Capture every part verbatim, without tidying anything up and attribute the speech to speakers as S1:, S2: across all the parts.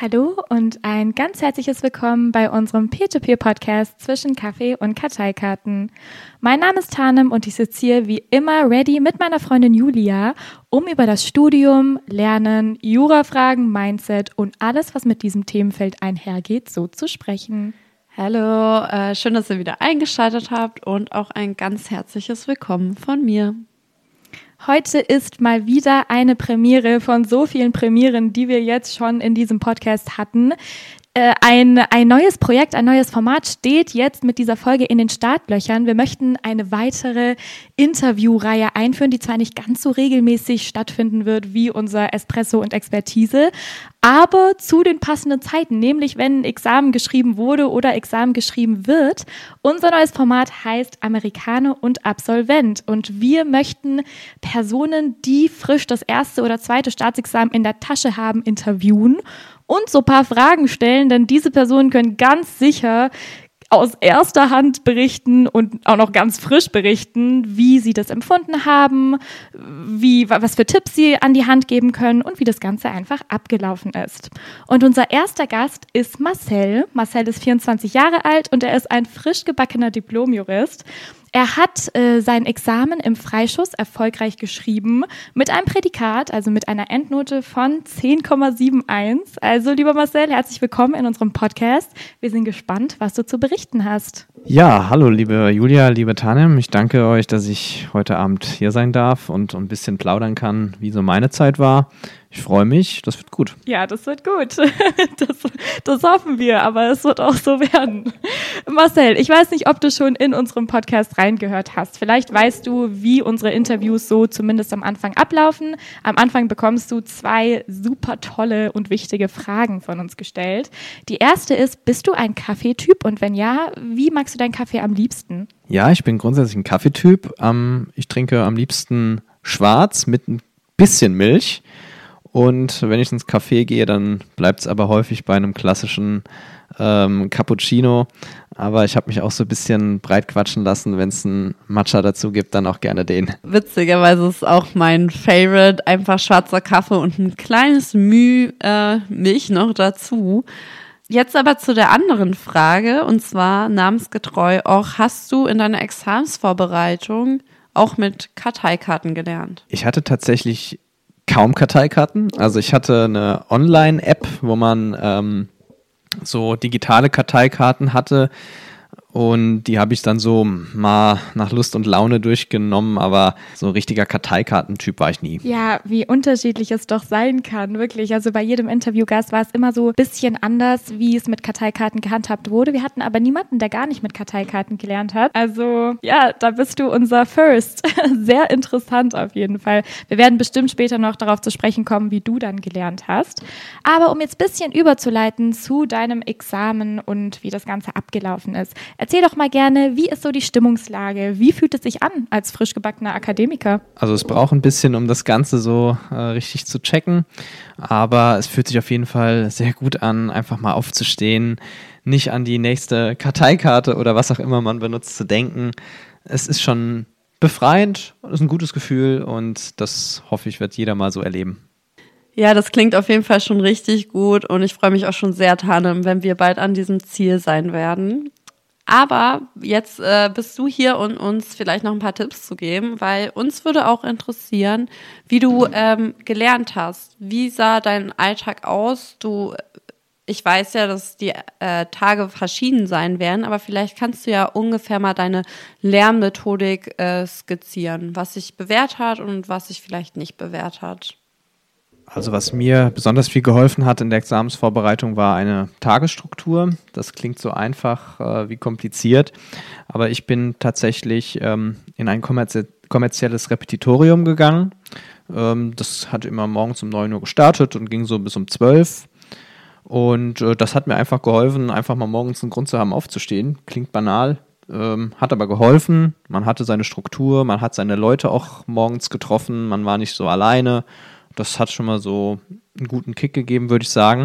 S1: Hallo und ein ganz herzliches Willkommen bei unserem Peer-to-Peer-Podcast zwischen Kaffee und Karteikarten. Mein Name ist Tanem und ich sitze hier wie immer ready mit meiner Freundin Julia, um über das Studium, Lernen, Jurafragen, Mindset und alles, was mit diesem Themenfeld einhergeht, so zu sprechen.
S2: Hallo, äh, schön, dass ihr wieder eingeschaltet habt und auch ein ganz herzliches Willkommen von mir.
S1: Heute ist mal wieder eine Premiere von so vielen Premieren, die wir jetzt schon in diesem Podcast hatten. Äh, ein, ein neues Projekt, ein neues Format steht jetzt mit dieser Folge in den Startlöchern. Wir möchten eine weitere Interviewreihe einführen, die zwar nicht ganz so regelmäßig stattfinden wird wie unser Espresso und Expertise, aber zu den passenden Zeiten, nämlich wenn ein Examen geschrieben wurde oder Examen geschrieben wird. Unser neues Format heißt Americano und Absolvent und wir möchten Personen, die frisch das erste oder zweite Staatsexamen in der Tasche haben, interviewen und so ein paar Fragen stellen, denn diese Personen können ganz sicher aus erster Hand berichten und auch noch ganz frisch berichten, wie sie das empfunden haben, wie, was für Tipps sie an die Hand geben können und wie das Ganze einfach abgelaufen ist. Und unser erster Gast ist Marcel. Marcel ist vierundzwanzig Jahre alt und er ist ein frisch gebackener Diplomjurist. Er hat äh, sein Examen im Freischuss erfolgreich geschrieben mit einem Prädikat, also mit einer Endnote von zehn Komma einundsiebzig. Also, lieber Marcel, herzlich willkommen in unserem Podcast. Wir sind gespannt, was du zu berichten hast.
S3: Ja, hallo, liebe Julia, liebe Tanem. Ich danke euch, dass ich heute Abend hier sein darf und ein bisschen plaudern kann, wie so meine Zeit war. Ich freue mich, das wird gut.
S1: Ja, das wird gut. Das, das hoffen wir, aber es wird auch so werden. Marcel, ich weiß nicht, ob du schon in unserem Podcast reingehört hast. Vielleicht weißt du, wie unsere Interviews so zumindest am Anfang ablaufen. Am Anfang bekommst du zwei super tolle und wichtige Fragen von uns gestellt. Die erste ist, bist du ein Kaffeetyp? Und wenn ja, wie magst du deinen Kaffee am liebsten?
S3: Ja, ich bin grundsätzlich ein Kaffeetyp. Ich trinke am liebsten schwarz mit ein bisschen Milch. Und wenn ich ins Café gehe, dann bleibt es aber häufig bei einem klassischen ähm, Cappuccino. Aber ich habe mich auch so ein bisschen breit quatschen lassen. Wenn es einen Matcha dazu gibt, dann auch gerne den.
S2: Witzigerweise ist auch mein Favorite einfach schwarzer Kaffee und ein kleines Müh äh, Milch noch dazu. Jetzt aber zu der anderen Frage, und zwar namensgetreu auch, hast du in deiner Examensvorbereitung auch mit Karteikarten gelernt?
S3: Ich hatte tatsächlich kaum Karteikarten. Also ich hatte eine Online-App, wo man ähm, so digitale Karteikarten hatte und die habe ich dann so mal nach Lust und Laune durchgenommen, aber so ein richtiger Karteikartentyp war ich nie.
S1: Ja, wie unterschiedlich es doch sein kann, wirklich. Also bei jedem Interviewgast war es immer so ein bisschen anders, wie es mit Karteikarten gehandhabt wurde. Wir hatten aber niemanden, der gar nicht mit Karteikarten gelernt hat. Also ja, da bist du unser First. Sehr interessant auf jeden Fall. Wir werden bestimmt später noch darauf zu sprechen kommen, wie du dann gelernt hast. Aber um jetzt ein bisschen überzuleiten zu deinem Examen und wie das Ganze abgelaufen ist. Erzähl doch mal gerne, wie ist so die Stimmungslage? Wie fühlt es sich an als frisch gebackener Akademiker?
S3: Also es braucht ein bisschen, um das Ganze so äh, richtig zu checken, aber es fühlt sich auf jeden Fall sehr gut an, einfach mal aufzustehen, nicht an die nächste Karteikarte oder was auch immer man benutzt zu denken. Es ist schon befreiend, es ist ein gutes Gefühl und das hoffe ich, wird jeder mal so erleben.
S2: Ja, das klingt auf jeden Fall schon richtig gut und ich freue mich auch schon sehr, Tanem, wenn wir bald an diesem Ziel sein werden. Aber jetzt äh, bist du hier, um uns vielleicht noch ein paar Tipps zu geben, weil uns würde auch interessieren, wie du ähm, gelernt hast. Wie sah dein Alltag aus? Du, ich weiß ja, dass die äh, Tage verschieden sein werden, aber vielleicht kannst du ja ungefähr mal deine Lernmethodik äh, skizzieren, was sich bewährt hat und was sich vielleicht nicht bewährt hat.
S3: Also was mir besonders viel geholfen hat in der Examensvorbereitung war eine Tagesstruktur. Das klingt so einfach äh, wie kompliziert, aber ich bin tatsächlich ähm, in ein kommerzie- kommerzielles Repetitorium gegangen. Ähm, das hat immer morgens um neun Uhr gestartet und ging so bis um zwölf. Und äh, das hat mir einfach geholfen, einfach mal morgens einen Grund zu haben, aufzustehen. Klingt banal, ähm, hat aber geholfen. Man hatte seine Struktur, man hat seine Leute auch morgens getroffen, man war nicht so alleine. Das hat schon mal so einen guten Kick gegeben, würde ich sagen.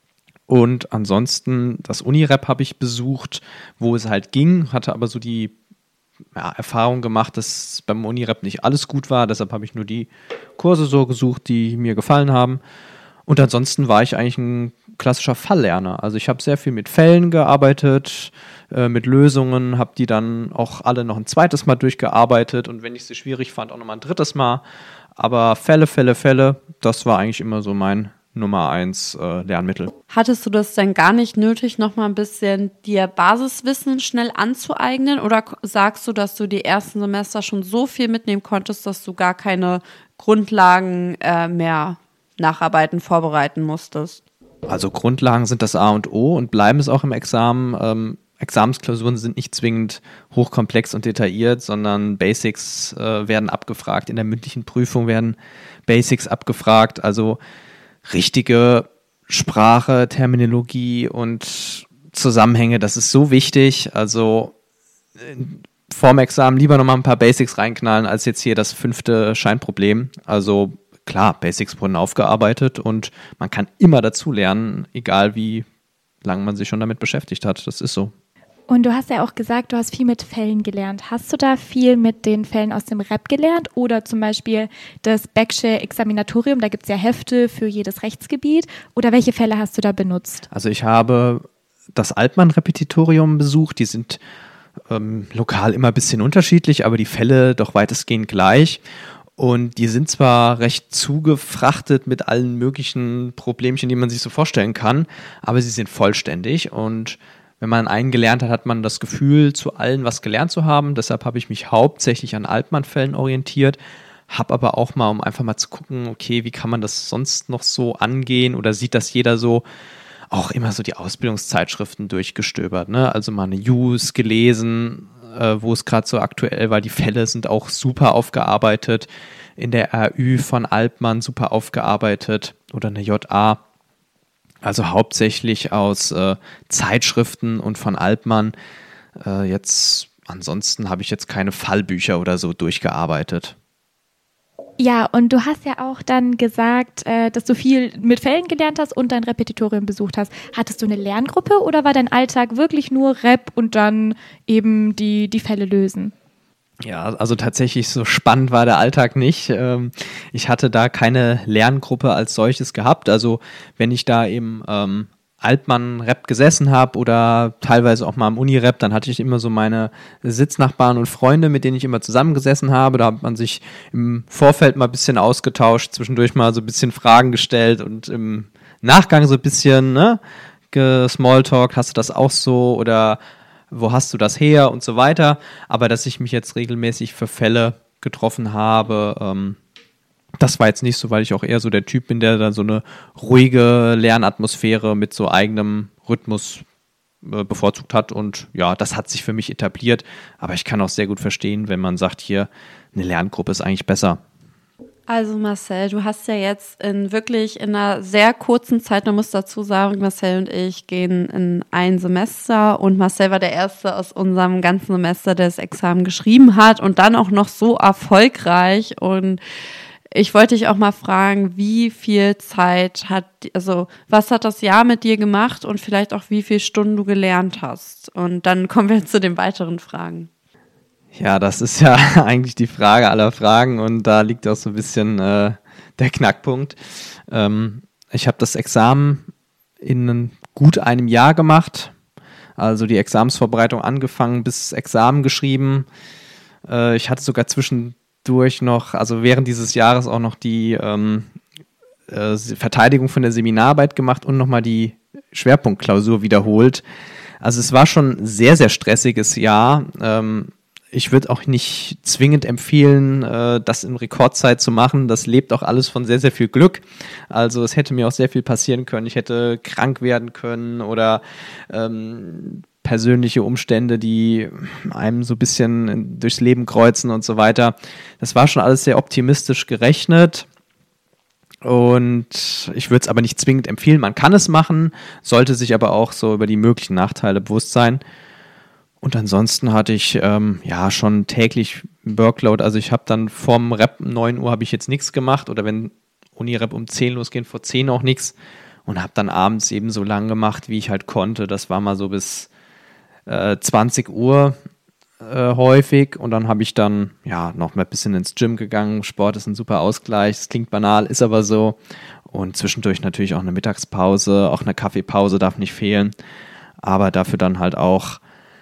S3: Und ansonsten, das Uni-Rep habe ich besucht, wo es halt ging, hatte aber so die ja, Erfahrung gemacht, dass beim Uni-Rep nicht alles gut war. Deshalb habe ich nur die Kurse so gesucht, die mir gefallen haben. Und ansonsten war ich eigentlich ein klassischer Falllerner. Also ich habe sehr viel mit Fällen gearbeitet, äh, mit Lösungen, habe die dann auch alle noch ein zweites Mal durchgearbeitet und wenn ich sie schwierig fand, auch nochmal ein drittes Mal. Aber Fälle, Fälle, Fälle, das war eigentlich immer so mein Nummer eins äh, Lernmittel.
S2: Hattest du das denn gar nicht nötig, noch mal ein bisschen dir Basiswissen schnell anzueignen? Oder k- sagst du, dass du die ersten Semester schon so viel mitnehmen konntest, dass du gar keine Grundlagen äh, mehr nacharbeiten, vorbereiten musstest?
S3: Also Grundlagen sind das A und O und bleiben es auch im Examen. Ähm, Examensklausuren sind nicht zwingend hochkomplex und detailliert, sondern Basics äh, werden abgefragt. In der mündlichen Prüfung werden Basics abgefragt, also richtige Sprache, Terminologie und Zusammenhänge, das ist so wichtig. Also äh, vorm Examen lieber nochmal ein paar Basics reinknallen, als jetzt hier das fünfte Scheinproblem. Also klar, Basics wurden aufgearbeitet und man kann immer dazu lernen, egal wie lange man sich schon damit beschäftigt hat. Das ist so.
S1: Und du hast ja auch gesagt, du hast viel mit Fällen gelernt. Hast du da viel mit den Fällen aus dem Rep gelernt? Oder zum Beispiel das Becksche Examinatorium, da gibt es ja Hefte für jedes Rechtsgebiet. Oder welche Fälle hast du da benutzt?
S3: Also ich habe das Altmann-Repetitorium besucht. Die sind ähm, lokal immer ein bisschen unterschiedlich, aber die Fälle doch weitestgehend gleich. Und die sind zwar recht zugefrachtet mit allen möglichen Problemchen, die man sich so vorstellen kann, aber sie sind vollständig und wenn man einen gelernt hat, hat man das Gefühl, zu allen was gelernt zu haben. Deshalb habe ich mich hauptsächlich an Altmann-Fällen orientiert, habe aber auch mal, um einfach mal zu gucken, okay, wie kann man das sonst noch so angehen oder sieht das jeder so, auch immer so die Ausbildungszeitschriften durchgestöbert, ne? Also mal eine Use gelesen, äh, wo es gerade so aktuell war. Die Fälle sind auch super aufgearbeitet. In der R Ü von Altmann super aufgearbeitet oder eine J A. Also hauptsächlich aus äh, Zeitschriften und von Altmann. Äh, jetzt, ansonsten habe ich jetzt keine Fallbücher oder so durchgearbeitet.
S1: Ja, und du hast ja auch dann gesagt, äh, dass du viel mit Fällen gelernt hast und dein Repetitorium besucht hast. Hattest du eine Lerngruppe oder war dein Alltag wirklich nur Rep und dann eben die, die Fälle lösen?
S3: Ja, also tatsächlich so spannend war der Alltag nicht. Ähm, ich hatte da keine Lerngruppe als solches gehabt. Also wenn ich da im ähm, Altmann-Rep gesessen habe oder teilweise auch mal im Uni-Rep, dann hatte ich immer so meine Sitznachbarn und Freunde, mit denen ich immer zusammengesessen habe. Da hat man sich im Vorfeld mal ein bisschen ausgetauscht, zwischendurch mal so ein bisschen Fragen gestellt und im Nachgang so ein bisschen, ne, Smalltalk, hast du das auch so oder wo hast du das her und so weiter. Aber dass ich mich jetzt regelmäßig für Fälle getroffen habe, ähm, das war jetzt nicht so, weil ich auch eher so der Typ bin, der dann so eine ruhige Lernatmosphäre mit so eigenem Rhythmus äh, bevorzugt hat. Und ja, das hat sich für mich etabliert. Aber ich kann auch sehr gut verstehen, wenn man sagt, hier, eine Lerngruppe ist eigentlich besser.
S2: Also Marcel, du hast ja jetzt in wirklich in einer sehr kurzen Zeit, man muss dazu sagen, Marcel und ich gehen in ein Semester und Marcel war der Erste aus unserem ganzen Semester, der das Examen geschrieben hat und dann auch noch so erfolgreich. Und ich wollte dich auch mal fragen, wie viel Zeit hat, also was hat das Jahr mit dir gemacht und vielleicht auch wie viele Stunden du gelernt hast? Und dann kommen wir zu den weiteren Fragen.
S3: Ja, das ist ja eigentlich die Frage aller Fragen und da liegt auch so ein bisschen äh, der Knackpunkt. Ähm, ich habe das Examen in gut einem Jahr gemacht, also die Examensvorbereitung angefangen, bis Examen geschrieben. Äh, ich hatte sogar zwischendurch noch, also während dieses Jahres auch noch die ähm, äh, Verteidigung von der Seminararbeit gemacht und nochmal die Schwerpunktklausur wiederholt. Also es war schon ein sehr, sehr stressiges Jahr. Ähm, Ich würde auch nicht zwingend empfehlen, äh, das in Rekordzeit zu machen. Das lebt auch alles von sehr, sehr viel Glück. Also es hätte mir auch sehr viel passieren können. Ich hätte krank werden können oder ähm, persönliche Umstände, die einem so ein bisschen durchs Leben kreuzen und so weiter. Das war schon alles sehr optimistisch gerechnet. Und ich würde es aber nicht zwingend empfehlen. Man kann es machen, sollte sich aber auch so über die möglichen Nachteile bewusst sein. Und ansonsten hatte ich ähm, ja schon täglich Workload, also ich habe dann vorm Rep um neun Uhr habe ich jetzt nichts gemacht oder wenn Uni-Rep um zehn losgehen, vor zehn auch nichts und habe dann abends eben so lang gemacht, wie ich halt konnte. Das war mal so bis äh, zwanzig Uhr äh, häufig und dann habe ich dann ja noch mal ein bisschen ins Gym gegangen. Sport ist ein super Ausgleich, es klingt banal, ist aber so Und zwischendurch natürlich auch eine Mittagspause, auch eine Kaffeepause darf nicht fehlen. Aber dafür dann halt auch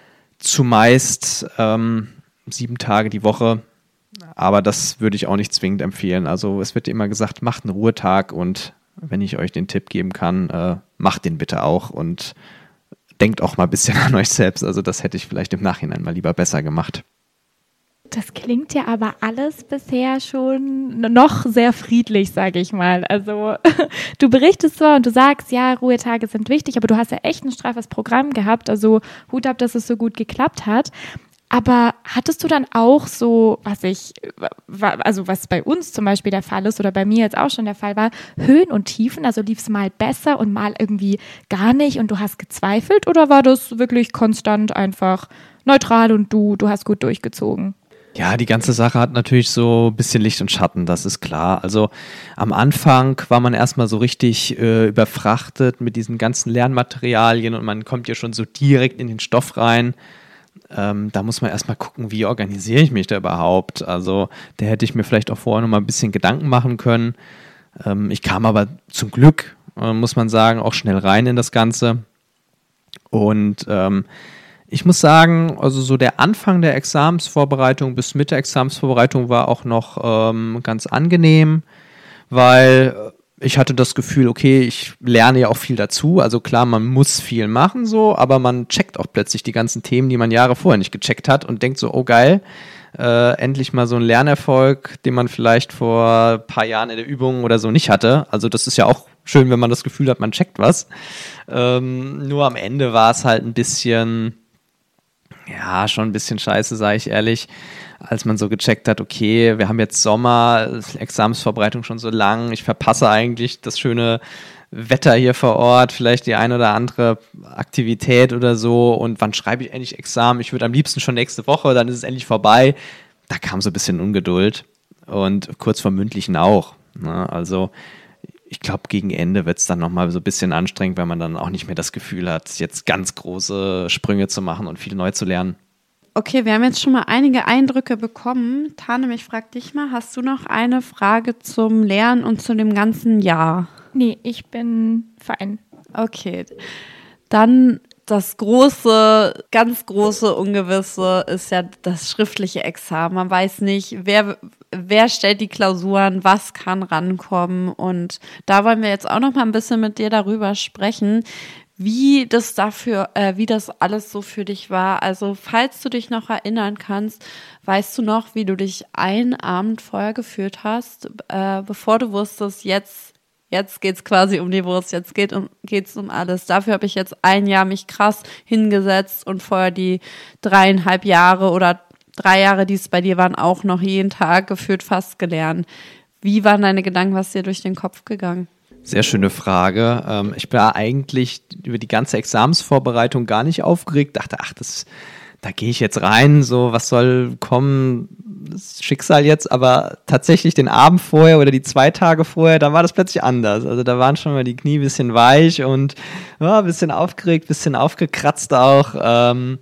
S3: zumeist ähm, sieben Tage die Woche. Aber das würde ich auch nicht zwingend empfehlen. Also es wird immer gesagt, macht einen Ruhetag und wenn ich euch den Tipp geben kann, äh, macht den bitte auch und denkt auch mal ein bisschen an euch selbst. Also das hätte ich vielleicht im Nachhinein mal lieber besser gemacht.
S1: Das klingt ja aber alles bisher schon noch sehr friedlich, sage ich mal. Also du berichtest zwar und du sagst, ja, Ruhetage sind wichtig, aber du hast ja echt ein straffes Programm gehabt. Also Hut ab, dass es so gut geklappt hat. Aber hattest du dann auch so, was ich, also was bei uns zum Beispiel der Fall ist oder bei mir jetzt auch schon der Fall war, Höhen und Tiefen? Also lief es mal besser und mal irgendwie gar nicht und du hast gezweifelt? Oder war das wirklich konstant einfach neutral und du, du hast gut durchgezogen?
S3: Ja, die ganze Sache hat natürlich so ein bisschen Licht und Schatten, das ist klar. Also am Anfang war man erstmal so richtig äh, überfrachtet mit diesen ganzen Lernmaterialien und man kommt ja schon so direkt in den Stoff rein. Ähm, da muss man erstmal gucken, wie organisiere ich mich da überhaupt. Also da hätte ich mir vielleicht auch vorher noch mal ein bisschen Gedanken machen können. Ähm, ich kam aber zum Glück, äh, muss man sagen, auch schnell rein in das Ganze. Und ähm, ich muss sagen, also so der Anfang der Examensvorbereitung bis Mitte Examensvorbereitung war auch noch ähm, ganz angenehm, weil ich hatte das Gefühl, okay, ich lerne ja auch viel dazu. Also klar, man muss viel machen so, aber man checkt auch plötzlich die ganzen Themen, die man Jahre vorher nicht gecheckt hat und denkt so, oh geil, äh, endlich mal so ein Lernerfolg, den man vielleicht vor ein paar Jahren in der Übung oder so nicht hatte. Also das ist ja auch schön, wenn man das Gefühl hat, man checkt was. Ähm, nur am Ende war es halt ein bisschen... Ja, schon ein bisschen scheiße, sage ich ehrlich, als man so gecheckt hat, okay, wir haben jetzt Sommer, Examensvorbereitung schon so lang, ich verpasse eigentlich das schöne Wetter hier vor Ort, vielleicht die eine oder andere Aktivität oder so und wann schreibe ich endlich Examen? Ich würde am liebsten schon nächste Woche, dann ist es endlich vorbei. Da kam so ein bisschen Ungeduld und kurz vor mündlichen auch, ne? Also ich glaube, gegen Ende wird es dann nochmal so ein bisschen anstrengend, weil man dann auch nicht mehr das Gefühl hat, jetzt ganz große Sprünge zu machen und viel neu zu lernen.
S2: Okay, wir haben jetzt schon mal einige Eindrücke bekommen. Tanem, ich frage dich mal, hast du noch eine Frage zum Lernen und zu dem ganzen Jahr?
S1: Nee, ich bin fein.
S2: Okay, dann das große, ganz große Ungewisse ist ja das schriftliche Examen. Man weiß nicht, wer, wer stellt die Klausuren, was kann rankommen. Und da wollen wir jetzt auch noch mal ein bisschen mit dir darüber sprechen, wie das dafür, äh, wie das alles so für dich war. Also falls du dich noch erinnern kannst, weißt du noch, wie du dich einen Abend vorher gefühlt hast, äh, bevor du wusstest, jetzt Jetzt geht's quasi um die Wurst, jetzt geht um, geht's um alles. Dafür habe ich jetzt ein Jahr mich krass hingesetzt und vorher die dreieinhalb Jahre oder drei Jahre, die es bei dir waren, auch noch jeden Tag gefühlt fast gelernt. Wie waren deine Gedanken, was dir durch den Kopf gegangen?
S3: Sehr schöne Frage. Ähm, ich war eigentlich über die ganze Examensvorbereitung gar nicht aufgeregt, dachte, ach, das, da gehe ich jetzt rein, so, was soll kommen, das Schicksal jetzt, aber tatsächlich den Abend vorher oder die zwei Tage vorher, da war das plötzlich anders. Also da waren schon mal die Knie ein bisschen weich und ja, ein bisschen aufgeregt, ein bisschen aufgekratzt auch. Ähm,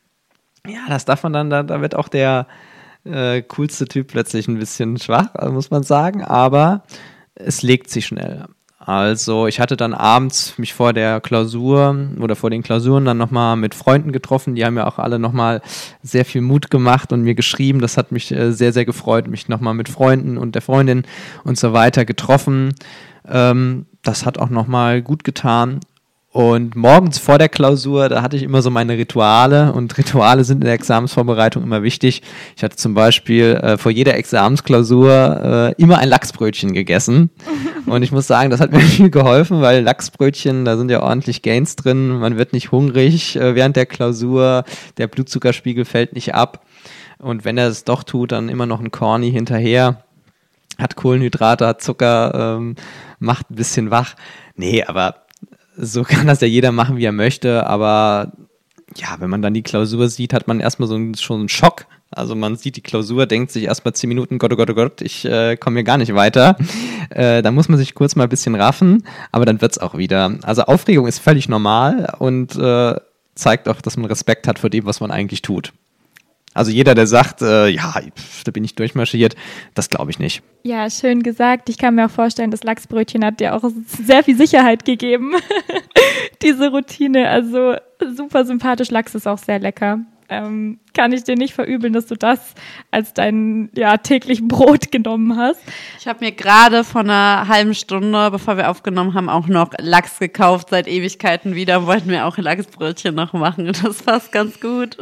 S3: ja, das darf man dann, da, da wird auch der äh, coolste Typ plötzlich ein bisschen schwach, also muss man sagen, aber es legt sich schnell. Also ich hatte dann abends mich vor der Klausur oder vor den Klausuren dann nochmal mit Freunden getroffen. Die haben ja auch alle nochmal sehr viel Mut gemacht und mir geschrieben. Das hat mich äh, sehr, sehr gefreut, mich nochmal mit Freunden und der Freundin und so weiter getroffen. Ähm, das hat auch nochmal gut getan. Und morgens vor der Klausur, da hatte ich immer so meine Rituale und Rituale sind in der Examensvorbereitung immer wichtig. Ich hatte zum Beispiel äh, vor jeder Examensklausur äh, immer ein Lachsbrötchen gegessen und ich muss sagen, das hat mir viel geholfen, weil Lachsbrötchen, da sind ja ordentlich Gains drin, man wird nicht hungrig äh, während der Klausur, der Blutzuckerspiegel fällt nicht ab und wenn er es doch tut, dann immer noch ein Corny hinterher, hat Kohlenhydrate, hat Zucker, ähm, macht ein bisschen wach. Nee, aber so kann das ja jeder machen, wie er möchte, aber ja, wenn man dann die Klausur sieht, hat man erstmal so einen, schon einen Schock. Also man sieht die Klausur, denkt sich erstmal zehn Minuten, Gott, oh Gott, oh Gott, ich äh, komme hier gar nicht weiter. Äh, da muss man sich kurz mal ein bisschen raffen, aber dann wird's auch wieder. Also Aufregung ist völlig normal und äh, zeigt auch, dass man Respekt hat vor dem, was man eigentlich tut. Also jeder, der sagt, äh, ja, pf, da bin ich durchmarschiert, das glaube ich nicht.
S1: Ja, schön gesagt. Ich kann mir auch vorstellen, das Lachsbrötchen hat dir auch sehr viel Sicherheit gegeben, diese Routine. Also super sympathisch. Lachs ist auch sehr lecker. Ähm, kann ich dir nicht verübeln, dass du das als dein ja, täglichen Brot genommen hast.
S2: Ich habe mir gerade vor einer halben Stunde, bevor wir aufgenommen haben, auch noch Lachs gekauft, seit Ewigkeiten wieder. Wollten wir auch Lachsbrötchen noch machen. Das passt ganz gut.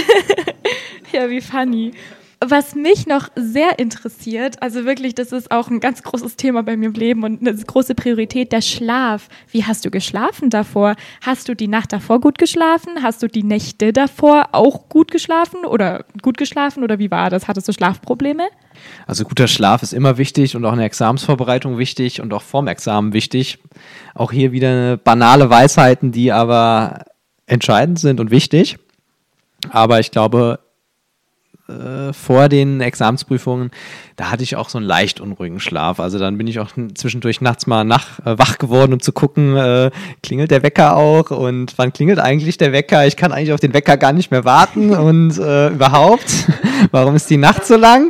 S1: Ja, wie funny. Was mich noch sehr interessiert, also wirklich, das ist auch ein ganz großes Thema bei mir im Leben und eine große Priorität, der Schlaf. Wie hast du geschlafen davor? Hast du die Nacht davor gut geschlafen? Hast du die Nächte davor auch gut geschlafen oder gut geschlafen oder wie war das? Hattest du Schlafprobleme?
S3: Also guter Schlaf ist immer wichtig und auch eine Examensvorbereitung wichtig und auch vorm Examen wichtig. Auch hier wieder banale Weisheiten, die aber entscheidend sind und wichtig. Aber ich glaube, vor den Examensprüfungen, da hatte ich auch so einen leicht unruhigen Schlaf. Also dann bin ich auch zwischendurch nachts mal nach, äh, wach geworden, um zu gucken, äh, klingelt der Wecker auch und wann klingelt eigentlich der Wecker? Ich kann eigentlich auf den Wecker gar nicht mehr warten und äh, überhaupt, warum ist die Nacht so lang?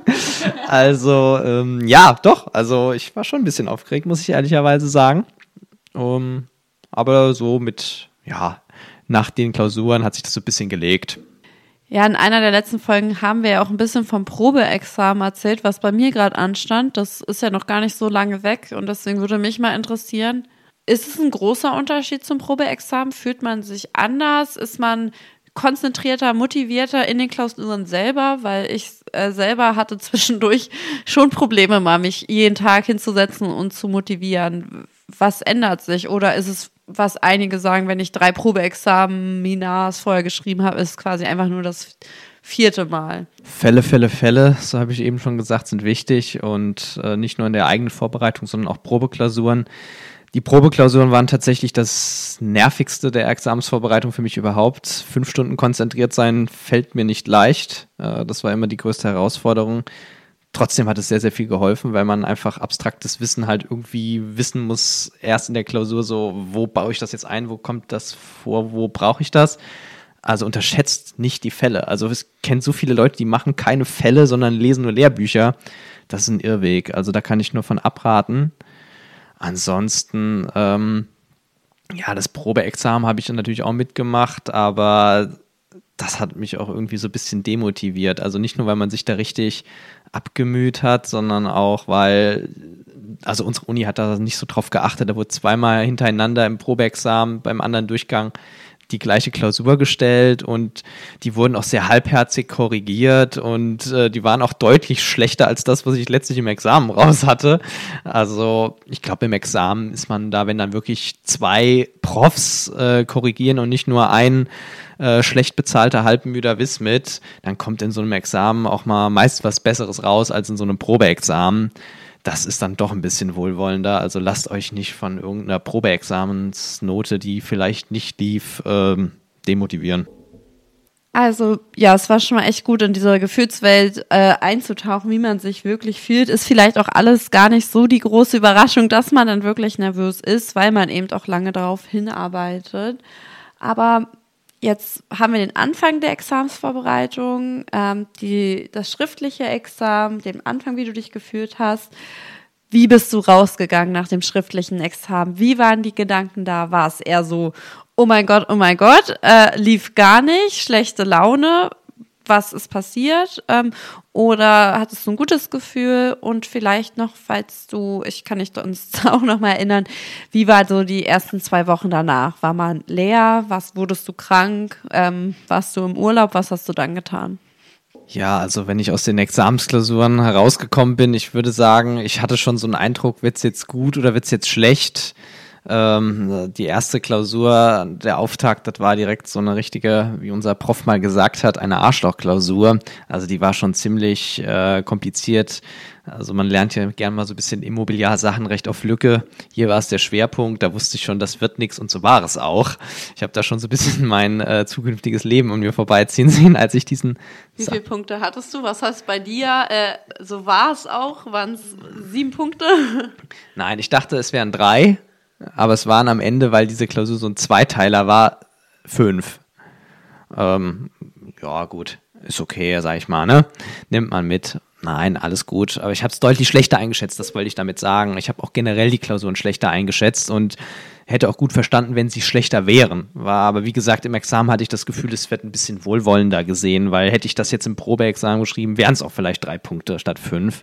S3: Also ähm, ja, doch, also ich war schon ein bisschen aufgeregt, muss ich ehrlicherweise sagen. Um, aber so mit, ja, nach den Klausuren hat sich das so ein bisschen gelegt.
S2: Ja, in einer der letzten Folgen haben wir ja auch ein bisschen vom Probeexamen erzählt, was bei mir gerade anstand. Das ist ja noch gar nicht so lange weg und deswegen würde mich mal interessieren, ist es ein großer Unterschied zum Probeexamen? Fühlt man sich anders? Ist man konzentrierter, motivierter in den Klausuren selber? Weil ich äh, selber hatte zwischendurch schon Probleme, mal mich jeden Tag hinzusetzen und zu motivieren. Was ändert sich? Oder ist es, was einige sagen, wenn ich drei Probeexaminars vorher geschrieben habe, ist quasi einfach nur das vierte Mal.
S3: Fälle, Fälle, Fälle, so habe ich eben schon gesagt, sind wichtig und äh, nicht nur in der eigenen Vorbereitung, sondern auch Probeklausuren. Die Probeklausuren waren tatsächlich das nervigste der Examensvorbereitung für mich überhaupt. Fünf Stunden konzentriert sein fällt mir nicht leicht. Äh, das war immer die größte Herausforderung. Trotzdem hat es sehr, sehr viel geholfen, weil man einfach abstraktes Wissen halt irgendwie wissen muss, erst in der Klausur so, wo baue ich das jetzt ein, wo kommt das vor, wo brauche ich das? Also unterschätzt nicht die Fälle. Also es kennt so viele Leute, die machen keine Fälle, sondern lesen nur Lehrbücher. Das ist ein Irrweg. Also da kann ich nur von abraten. Ansonsten, ähm, ja, das Probeexamen habe ich dann natürlich auch mitgemacht, aber das hat mich auch irgendwie so ein bisschen demotiviert. Also nicht nur, weil man sich da richtig abgemüht hat, sondern auch, weil, also unsere Uni hat da nicht so drauf geachtet, da wurde zweimal hintereinander im Probeexamen beim anderen Durchgang die gleiche Klausur gestellt und die wurden auch sehr halbherzig korrigiert und äh, die waren auch deutlich schlechter als das, was ich letztlich im Examen raus hatte. Also ich glaube, im Examen ist man da, wenn dann wirklich zwei Profs äh, korrigieren und nicht nur ein äh, schlecht bezahlter halbmüder Wismit, dann kommt in so einem Examen auch mal meist was Besseres raus als in so einem Probeexamen. Das ist dann doch ein bisschen wohlwollender. Also lasst euch nicht von irgendeiner Probeexamensnote, die vielleicht nicht lief, ähm, demotivieren.
S2: Also ja, es war schon mal echt gut, in dieser Gefühlswelt äh, einzutauchen, wie man sich wirklich fühlt. Ist vielleicht auch alles gar nicht so die große Überraschung, dass man dann wirklich nervös ist, weil man eben auch lange darauf hinarbeitet. Aber jetzt haben wir den Anfang der Examensvorbereitung, ähm, die, das schriftliche Examen, den Anfang, wie du dich gefühlt hast. Wie bist du rausgegangen nach dem schriftlichen Examen? Wie waren die Gedanken da? War es eher so, oh mein Gott, oh mein Gott, äh, lief gar nicht, schlechte Laune, was ist passiert? Ähm, oder hattest du ein gutes Gefühl? Und vielleicht noch, falls du, ich kann dich uns auch noch mal erinnern, wie war so die ersten zwei Wochen danach? War man leer? Was, wurdest du krank? Ähm, warst du im Urlaub? Was hast du dann getan?
S3: Ja, also wenn ich aus den Examensklausuren herausgekommen bin, ich würde sagen, ich hatte schon so einen Eindruck, wird's jetzt gut oder wird's jetzt schlecht? Ähm, die erste Klausur, der Auftakt, das war direkt so eine richtige, wie unser Prof mal gesagt hat, eine Arschlochklausur. Also die war schon ziemlich äh, kompliziert. Also man lernt ja gern mal so ein bisschen Immobiliarsachen recht auf Lücke. Hier war es der Schwerpunkt, da wusste ich schon, das wird nichts und so war es auch. Ich habe da schon so ein bisschen mein äh, zukünftiges Leben an mir vorbeiziehen sehen, als ich diesen...
S2: Wie viele Punkte hattest du? Was heißt bei dir? Äh, so war es auch? Waren es sieben Punkte?
S3: Nein, ich dachte, es wären drei. Aber es waren am Ende, weil diese Klausur so ein Zweiteiler war, fünf. Ähm, ja, gut. ist okay, sag ich mal, ne? Nimmt man mit. Nein, alles gut. Aber ich habe es deutlich schlechter eingeschätzt, das wollte ich damit sagen. Ich habe auch generell die Klausuren schlechter eingeschätzt und hätte auch gut verstanden, wenn sie schlechter wären. War aber wie gesagt, im Examen hatte ich das Gefühl, es wird ein bisschen wohlwollender gesehen, weil hätte ich das jetzt im Probeexamen geschrieben, wären es auch vielleicht drei Punkte statt fünf.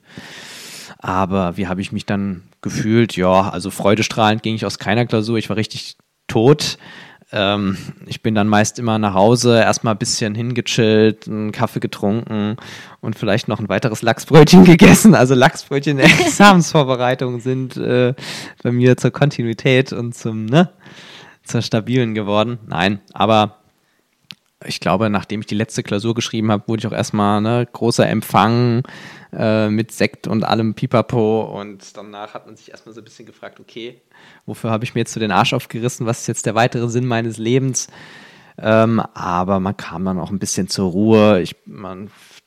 S3: Aber wie habe ich mich dann gefühlt? Ja, also freudestrahlend ging ich aus keiner Klausur. Ich war richtig tot. Ähm, ich bin dann meist immer nach Hause, erstmal ein bisschen hingechillt, einen Kaffee getrunken und vielleicht noch ein weiteres Lachsbrötchen gegessen. Also Lachsbrötchen in der Examensvorbereitung sind äh, bei mir zur Kontinuität und zum, ne, zur stabilen geworden. Nein, aber ich glaube, nachdem ich die letzte Klausur geschrieben habe, wurde ich auch erstmal, ne, großer Empfang äh, mit Sekt und allem Pipapo und danach hat man sich erstmal so ein bisschen gefragt, okay, wofür habe ich mir jetzt so den Arsch aufgerissen, was ist jetzt der weitere Sinn meines Lebens? Ähm, aber man kam dann auch ein bisschen zur Ruhe, ich, man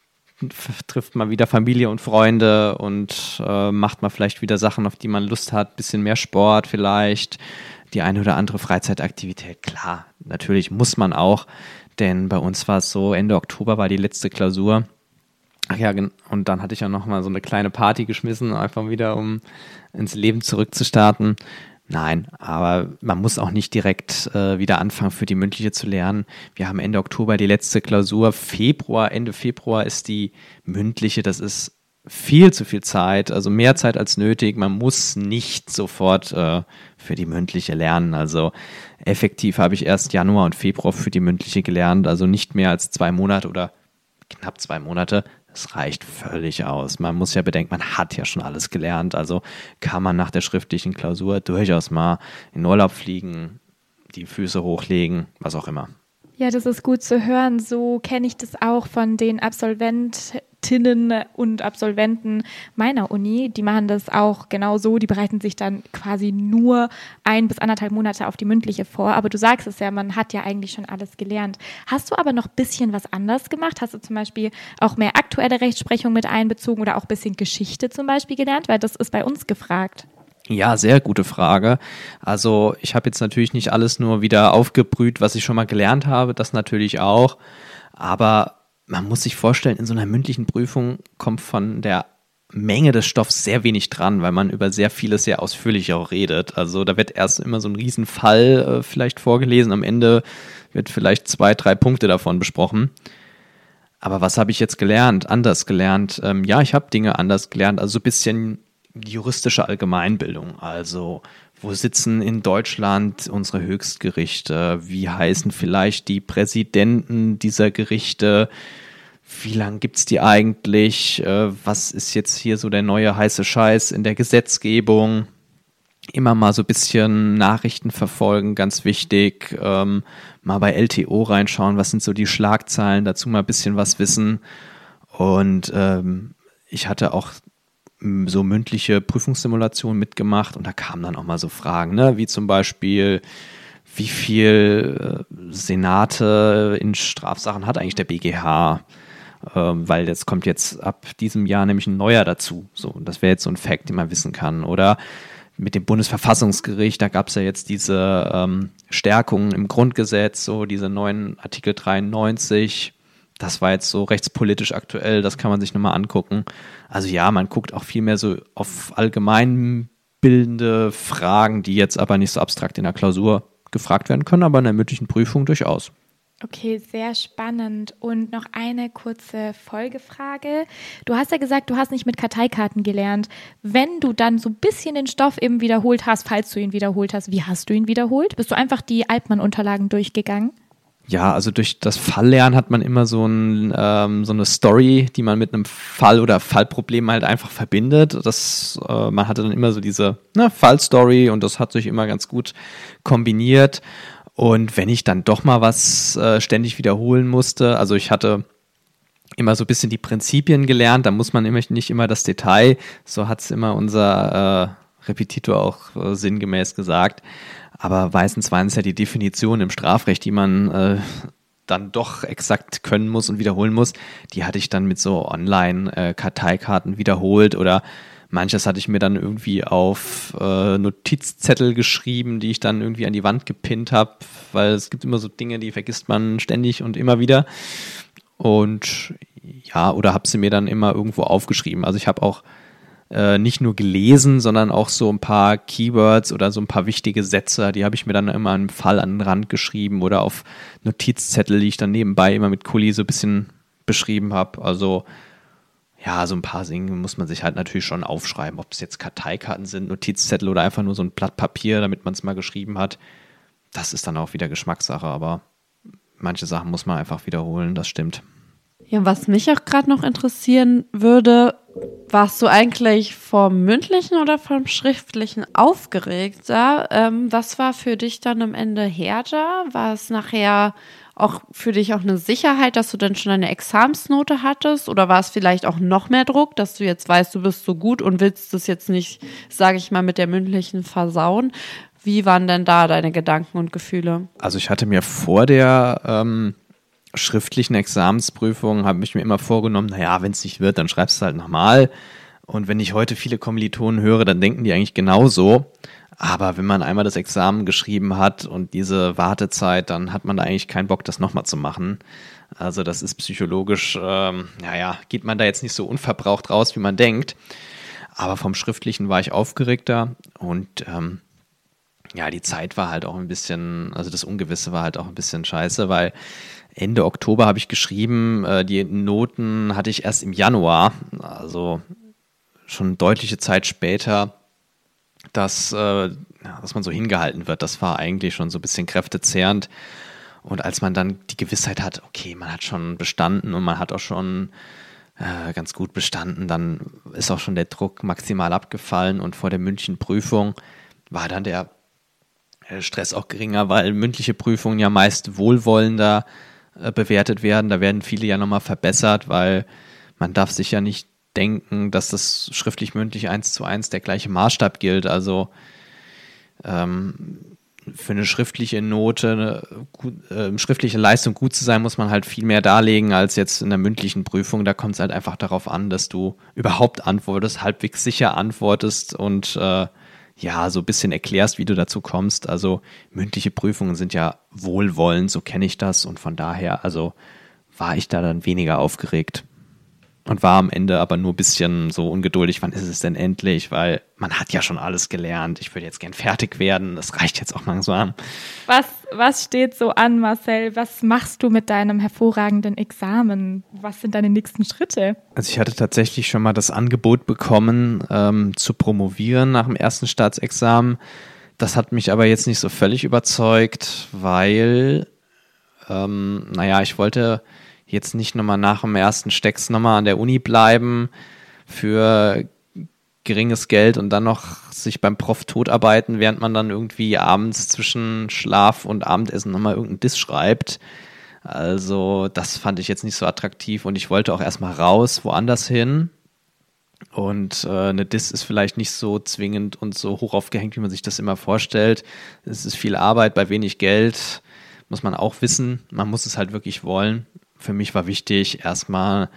S3: f- trifft mal wieder Familie und Freunde und äh, macht mal vielleicht wieder Sachen, auf die man Lust hat, bisschen mehr Sport vielleicht, die eine oder andere Freizeitaktivität, klar, natürlich muss man auch, denn bei uns war es so, Ende Oktober war die letzte Klausur. Ach ja, und dann hatte ich ja noch mal so eine kleine Party geschmissen, einfach wieder, um ins Leben zurückzustarten. Nein, aber man muss auch nicht direkt äh, wieder anfangen, für die mündliche zu lernen. Wir haben Ende Oktober die letzte Klausur. Februar, Ende Februar ist die mündliche. Das ist viel zu viel Zeit, also mehr Zeit als nötig. Man muss nicht sofort äh, für die mündliche lernen. Also effektiv habe ich erst Januar und Februar für die mündliche gelernt, also nicht mehr als zwei Monate oder knapp zwei Monate. Das reicht völlig aus. Man muss ja bedenken, man hat ja schon alles gelernt, also kann man nach der schriftlichen Klausur durchaus mal in Urlaub fliegen, die Füße hochlegen, was auch immer.
S1: Ja, das ist gut zu hören. So kenne ich das auch von den Absolventinnen und Absolventen meiner Uni. Die machen das auch genau so. Die bereiten sich dann quasi nur ein bis anderthalb Monate auf die mündliche vor. Aber du sagst es ja, man hat ja eigentlich schon alles gelernt. Hast du aber noch ein bisschen was anders gemacht? Hast du zum Beispiel auch mehr aktuelle Rechtsprechung mit einbezogen oder auch ein bisschen Geschichte zum Beispiel gelernt? Weil das ist bei uns gefragt.
S3: Ja, sehr gute Frage. Also ich habe jetzt natürlich nicht alles nur wieder aufgebrüht, was ich schon mal gelernt habe, das natürlich auch. Aber man muss sich vorstellen, in so einer mündlichen Prüfung kommt von der Menge des Stoffs sehr wenig dran, weil man über sehr vieles sehr ausführlich auch redet. Also da wird erst immer so ein Riesenfall äh, vielleicht vorgelesen, am Ende wird vielleicht zwei, drei Punkte davon besprochen. Aber was habe ich jetzt gelernt, anders gelernt? Ähm, ja, ich habe Dinge anders gelernt, also ein bisschen juristische Allgemeinbildung, also wo sitzen in Deutschland unsere Höchstgerichte, wie heißen vielleicht die Präsidenten dieser Gerichte, wie lang gibt's die eigentlich, was ist jetzt hier so der neue heiße Scheiß in der Gesetzgebung, immer mal so ein bisschen Nachrichten verfolgen, ganz wichtig, ähm, mal bei L T O reinschauen, was sind so die Schlagzeilen, dazu mal ein bisschen was wissen und ähm, ich hatte auch so mündliche Prüfungssimulationen mitgemacht und da kamen dann auch mal so Fragen, ne, wie zum Beispiel, wie viel Senate in Strafsachen hat eigentlich der B G H? Ähm, weil jetzt kommt jetzt ab diesem Jahr nämlich ein neuer dazu. So, das wäre jetzt so ein Fact, den man wissen kann. Oder mit dem Bundesverfassungsgericht, da gab es ja jetzt diese ähm, Stärkungen im Grundgesetz, so diese neuen Artikel dreiundneunzig. Das war jetzt so rechtspolitisch aktuell, das kann man sich nochmal angucken. Also ja, man guckt auch viel mehr so auf allgemeinbildende Fragen, die jetzt aber nicht so abstrakt in der Klausur gefragt werden können, aber in der mündlichen Prüfung durchaus.
S1: Okay, sehr spannend. Und noch eine kurze Folgefrage. Du hast ja gesagt, du hast nicht mit Karteikarten gelernt. Wenn du dann so ein bisschen den Stoff eben wiederholt hast, falls du ihn wiederholt hast, wie hast du ihn wiederholt? Bist du einfach die Altmann-Unterlagen durchgegangen?
S3: Ja, also durch das Falllernen hat man immer so, ein, ähm, so eine Story, die man mit einem Fall oder Fallproblem halt einfach verbindet. Das, äh, man hatte dann immer so diese ne, Fallstory und das hat sich immer ganz gut kombiniert. Und wenn ich dann doch mal was äh, ständig wiederholen musste, also ich hatte immer so ein bisschen die Prinzipien gelernt, da muss man immer, nicht immer das Detail, so hat es immer unser äh, Repetitor auch äh, sinngemäß gesagt. Aber meistens waren es ja die Definitionen im Strafrecht, die man äh, dann doch exakt können muss und wiederholen muss. Die hatte ich dann mit so Online-Karteikarten äh, wiederholt oder manches hatte ich mir dann irgendwie auf äh, Notizzettel geschrieben, die ich dann irgendwie an die Wand gepinnt habe, weil es gibt immer so Dinge, die vergisst man ständig und immer wieder. und ja, oder habe sie mir dann immer irgendwo aufgeschrieben. Also ich habe auch äh, nicht nur gelesen, sondern auch so ein paar Keywords oder so ein paar wichtige Sätze, die habe ich mir dann immer im Fall an den Rand geschrieben oder auf Notizzettel, die ich dann nebenbei immer mit Kuli so ein bisschen beschrieben habe. Also ja, so ein paar Dinge muss man sich halt natürlich schon aufschreiben, ob es jetzt Karteikarten sind, Notizzettel oder einfach nur so ein Blatt Papier, damit man es mal geschrieben hat. Das ist dann auch wieder Geschmackssache, aber manche Sachen muss man einfach wiederholen, das stimmt.
S2: Ja, was mich auch gerade noch interessieren würde, warst du eigentlich vom Mündlichen oder vom Schriftlichen aufgeregter? Ähm, was war für dich dann am Ende härter? War es nachher auch für dich auch eine Sicherheit, dass du dann schon eine Examensnote hattest? Oder war es vielleicht auch noch mehr Druck, dass du jetzt weißt, du bist so gut und willst das jetzt nicht, sage ich mal, mit der mündlichen versauen? Wie waren denn da deine Gedanken und Gefühle?
S3: Also ich hatte mir vor der ähm, schriftlichen Examensprüfung, habe ich mir immer vorgenommen, naja, wenn es nicht wird, dann schreibst du halt nochmal. Und wenn ich heute viele Kommilitonen höre, dann denken die eigentlich genauso. Aber wenn man einmal das Examen geschrieben hat und diese Wartezeit, dann hat man da eigentlich keinen Bock, das nochmal zu machen. Also das ist psychologisch, ähm, naja, geht man da jetzt nicht so unverbraucht raus, wie man denkt. Aber vom Schriftlichen war ich aufgeregter und ähm, ja, die Zeit war halt auch ein bisschen, also das Ungewisse war halt auch ein bisschen scheiße, weil Ende Oktober habe ich geschrieben, äh, die Noten hatte ich erst im Januar, also schon deutliche Zeit später, dass, äh, dass man so hingehalten wird. Das war eigentlich schon so ein bisschen kräftezehrend. Und als man dann die Gewissheit hat, okay, man hat schon bestanden und man hat auch schon äh, ganz gut bestanden, dann ist auch schon der Druck maximal abgefallen und vor der mündlichen Prüfung war dann der Stress auch geringer, weil mündliche Prüfungen ja meist wohlwollender äh, bewertet werden. Da werden viele ja nochmal verbessert, weil man darf sich ja nicht denken, dass das schriftlich-mündlich eins zu eins der gleiche Maßstab gilt. Also ähm, für eine schriftliche Note, eine gut, äh, schriftliche Leistung gut zu sein, muss man halt viel mehr darlegen als jetzt in der mündlichen Prüfung. Da kommt es halt einfach darauf an, dass du überhaupt antwortest, halbwegs sicher antwortest und äh, ja, so ein bisschen erklärst, wie du dazu kommst. Also mündliche Prüfungen sind ja wohlwollend, so kenne ich das. Und von daher, also war ich da dann weniger aufgeregt. Und war am Ende aber nur ein bisschen so ungeduldig, wann ist es denn endlich? Weil man hat ja schon alles gelernt. Ich würde jetzt gern fertig werden. Das reicht jetzt auch langsam.
S1: Was, was steht so an, Marcel? Was machst du mit deinem hervorragenden Examen? Was sind deine nächsten Schritte?
S3: Also ich hatte tatsächlich schon mal das Angebot bekommen, ähm, zu promovieren nach dem ersten Staatsexamen. Das hat mich aber jetzt nicht so völlig überzeugt, weil, ähm, naja, ich wollte jetzt nicht nochmal nach dem ersten Stecks nochmal an der Uni bleiben für geringes Geld und dann noch sich beim Prof totarbeiten, während man dann irgendwie abends zwischen Schlaf und Abendessen nochmal irgendeinen Diss schreibt. Also das fand ich jetzt nicht so attraktiv und ich wollte auch erstmal raus, woanders hin. Und äh, eine Diss ist vielleicht nicht so zwingend und so hoch aufgehängt, wie man sich das immer vorstellt. Es ist viel Arbeit bei wenig Geld, muss man auch wissen. Man muss es halt wirklich wollen. Für mich war wichtig, erstmal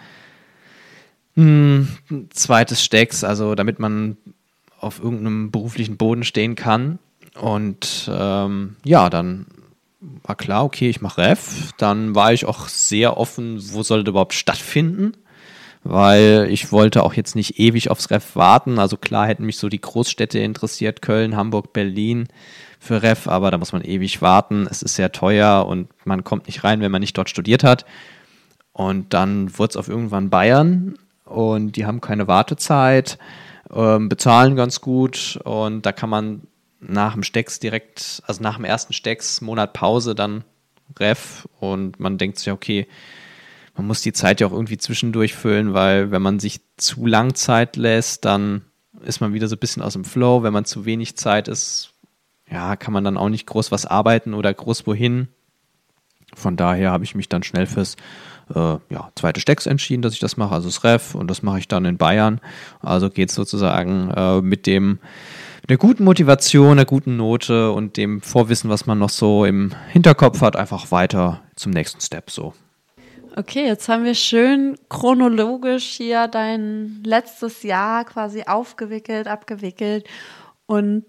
S3: ein zweites Stecks, also damit man auf irgendeinem beruflichen Boden stehen kann. Und ähm, ja, dann war klar, okay, ich mache Ref. Dann war ich auch sehr offen, wo soll das überhaupt stattfinden, weil ich wollte auch jetzt nicht ewig aufs Ref warten. Also klar hätten mich so die Großstädte interessiert, Köln, Hamburg, Berlin für Ref, aber da muss man ewig warten. Es ist sehr teuer und man kommt nicht rein, wenn man nicht dort studiert hat. Und dann wurde es auf irgendwann Bayern und die haben keine Wartezeit, ähm, bezahlen ganz gut und da kann man nach dem Stecks direkt, also nach dem ersten Stecks, Monat Pause, dann Ref und man denkt sich, okay, man muss die Zeit ja auch irgendwie zwischendurch füllen, weil wenn man sich zu lang Zeit lässt, dann ist man wieder so ein bisschen aus dem Flow. Wenn man zu wenig Zeit ist, ja, kann man dann auch nicht groß was arbeiten oder groß wohin. Von daher habe ich mich dann schnell fürs äh, ja, zweite Stecks entschieden, dass ich das mache, also das Ref, und das mache ich dann in Bayern. Also geht es sozusagen äh, mit dem mit der guten Motivation, der guten Note und dem Vorwissen, was man noch so im Hinterkopf hat, einfach weiter zum nächsten Step so.
S2: Okay, jetzt haben wir schön chronologisch hier dein letztes Jahr quasi aufgewickelt, abgewickelt und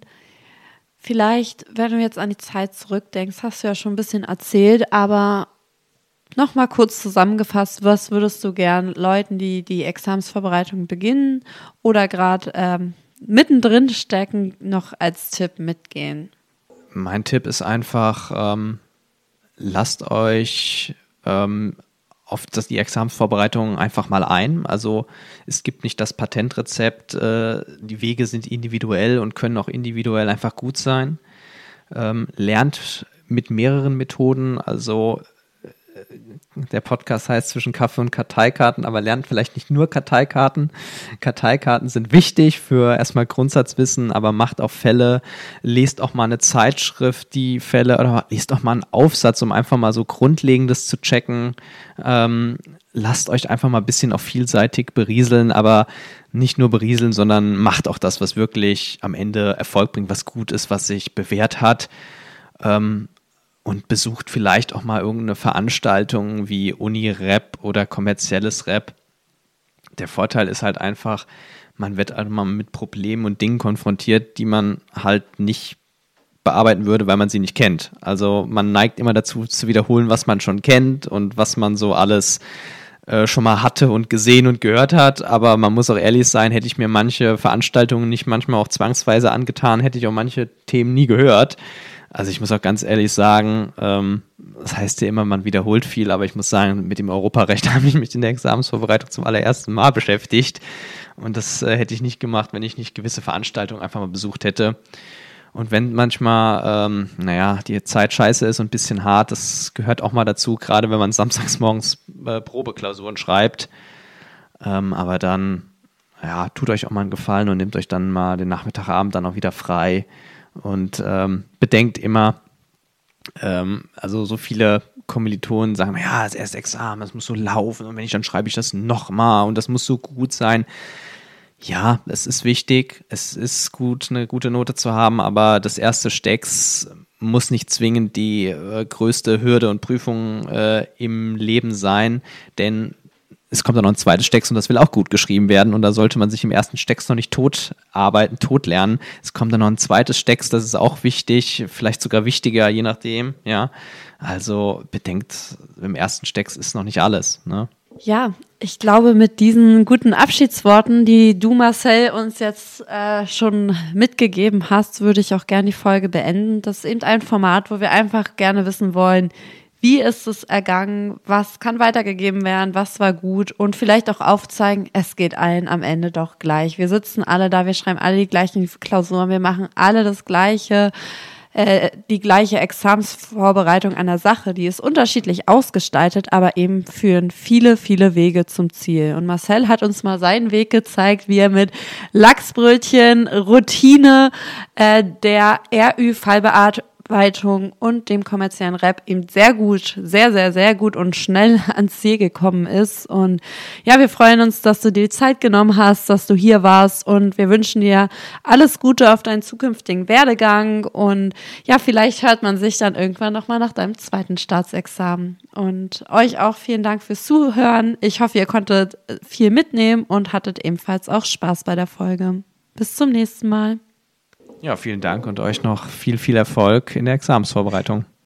S2: vielleicht, wenn du jetzt an die Zeit zurückdenkst, hast du ja schon ein bisschen erzählt, aber nochmal kurz zusammengefasst, was würdest du gern Leuten, die die Examensvorbereitung beginnen oder gerade ähm, mittendrin stecken, noch als Tipp mitgehen?
S3: Mein Tipp ist einfach, ähm, lasst euch ähm, auf das, die Examensvorbereitung einfach mal ein. Also es gibt nicht das Patentrezept, äh, die Wege sind individuell und können auch individuell einfach gut sein. Ähm, lernt mit mehreren Methoden, also der Podcast heißt zwischen Kaffee und Karteikarten, aber lernt vielleicht nicht nur Karteikarten. Karteikarten sind wichtig für erstmal Grundsatzwissen, aber macht auch Fälle, lest auch mal eine Zeitschrift, die Fälle, oder lest auch mal einen Aufsatz, um einfach mal so Grundlegendes zu checken. Ähm, lasst euch einfach mal ein bisschen auch vielseitig berieseln, aber nicht nur berieseln, sondern macht auch das, was wirklich am Ende Erfolg bringt, was gut ist, was sich bewährt hat. Ähm, Und besucht vielleicht auch mal irgendeine Veranstaltung wie Uni-Rap oder kommerzielles Rap. Der Vorteil ist halt einfach, man wird halt mal mit Problemen und Dingen konfrontiert, die man halt nicht bearbeiten würde, weil man sie nicht kennt. Also man neigt immer dazu zu wiederholen, was man schon kennt und was man so alles äh, schon mal hatte und gesehen und gehört hat. Aber man muss auch ehrlich sein, hätte ich mir manche Veranstaltungen nicht manchmal auch zwangsweise angetan, hätte ich auch manche Themen nie gehört. Also ich muss auch ganz ehrlich sagen, ähm, das heißt ja immer, man wiederholt viel, aber ich muss sagen, mit dem Europarecht habe ich mich in der Examensvorbereitung zum allerersten Mal beschäftigt und das äh, hätte ich nicht gemacht, wenn ich nicht gewisse Veranstaltungen einfach mal besucht hätte. Und wenn manchmal, ähm, naja, die Zeit scheiße ist und ein bisschen hart, das gehört auch mal dazu, gerade wenn man samstags morgens äh, Probeklausuren schreibt, ähm, aber dann, ja, tut euch auch mal einen Gefallen und nehmt euch dann mal den Nachmittagabend dann auch wieder frei. Und ähm, bedenkt immer, ähm, also so viele Kommilitonen sagen, ja, das erste Examen, das muss so laufen und wenn nicht, dann schreibe ich das nochmal und das muss so gut sein. Ja, es ist wichtig, es ist gut, eine gute Note zu haben, aber das erste Stecks muss nicht zwingend die äh, größte Hürde und Prüfung äh, im Leben sein, denn es kommt dann noch ein zweites Stecks und das will auch gut geschrieben werden und da sollte man sich im ersten Stecks noch nicht tot arbeiten, tot lernen. Es kommt dann noch ein zweites Stecks, das ist auch wichtig, vielleicht sogar wichtiger, je nachdem, ja. Also bedenkt, im ersten Stecks ist noch nicht alles, ne?
S2: Ja, ich glaube, mit diesen guten Abschiedsworten, die du, Marcel, uns jetzt äh, schon mitgegeben hast, würde ich auch gerne die Folge beenden. Das ist eben ein Format, wo wir einfach gerne wissen wollen, wie ist es ergangen, was kann weitergegeben werden, was war gut und vielleicht auch aufzeigen, es geht allen am Ende doch gleich. Wir sitzen alle da, wir schreiben alle die gleichen Klausuren, wir machen alle das Gleiche, äh, die gleiche Examensvorbereitung einer Sache, die ist unterschiedlich ausgestaltet, aber eben führen viele, viele Wege zum Ziel. Und Marcel hat uns mal seinen Weg gezeigt, wie er mit Lachsbrötchen, Routine, äh, der R Ü-Fallbearbeitung und dem kommerziellen Rap eben sehr gut, sehr, sehr, sehr gut und schnell ans Ziel gekommen ist. Und ja, wir freuen uns, dass du dir die Zeit genommen hast, dass du hier warst und wir wünschen dir alles Gute auf deinen zukünftigen Werdegang und ja, vielleicht hört man sich dann irgendwann nochmal nach deinem zweiten Staatsexamen. Und euch auch vielen Dank fürs Zuhören. Ich hoffe, ihr konntet viel mitnehmen und hattet ebenfalls auch Spaß bei der Folge. Bis zum nächsten Mal.
S3: Ja, vielen Dank und euch noch viel, viel Erfolg in der Examensvorbereitung.